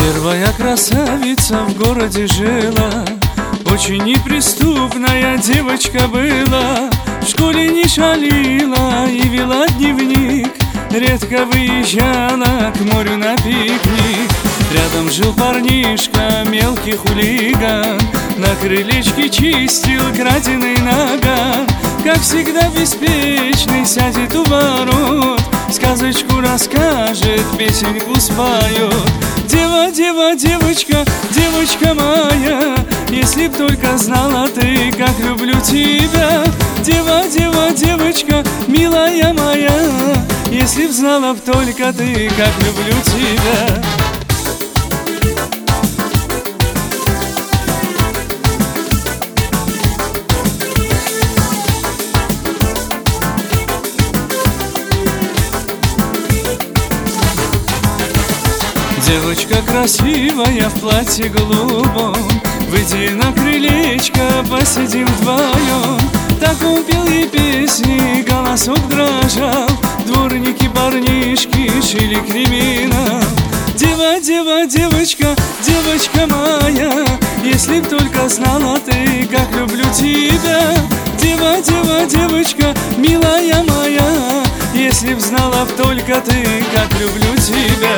Первая красавица в городе жила, очень неприступная девочка была. В школе не шалила и вела дневник, редко выезжала к морю на пикник. Рядом жил парнишка, мелкий хулиган, на крылечке чистил краденый наган. Как всегда беспечный сядет у ворот, сказочку расскажет, песенку споет. Дева, дева, девочка, девочка моя, если б только знала ты, как люблю тебя. Дева, дева, девочка, милая моя, если б знала б только ты, как люблю тебя. Девочка красивая в платье голубом, выйди на крылечко, посидим вдвоем. Так он пел ей песни, голосок дрожал, дворники, парнишки шили криминал. Дева, дева, девочка, девочка моя, если б только знала ты, как люблю тебя. Дева, дева, девочка, милая моя, если б знала б только ты, как люблю тебя.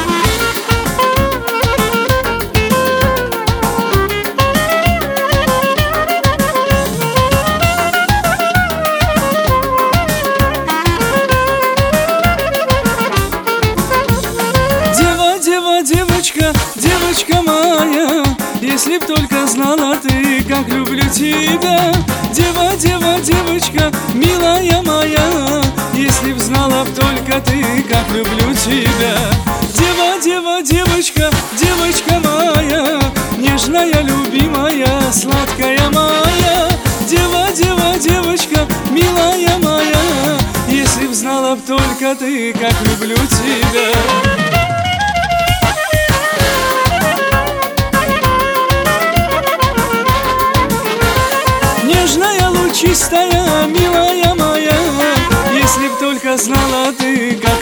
Девочка, девочка моя, если б только знала ты, как люблю тебя. Дева, дева, девочка, милая моя, если б знала б только ты, как люблю тебя. Дева, дева, девочка, девочка моя, нежная, любимая, сладкая моя. Дева, дева, девочка, милая моя, если б знала б только ты, как люблю тебя. Нежная, лучистая, милая моя, если б только знала ты, как